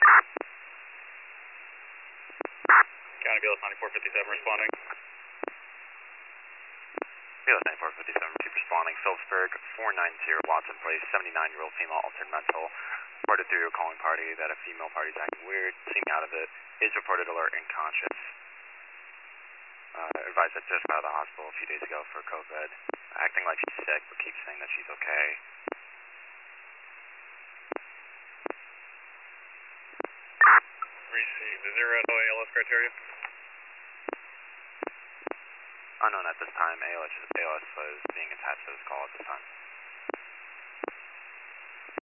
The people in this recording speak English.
County BLS 9457 responding. BLS 9457, keep responding. Phillipsburg, 490 Watson Place, 79-year-old female altered mental. Reported through your calling party that a female party is acting weird, seeming out of it. Is reported alert and conscious. Advised that just got out of the hospital a few days ago for COVID. Acting like she's sick, but keeps saying that she's okay. Received. Is there no ALS criteria? Unknown at this time. ALS is being attached to this call at this time.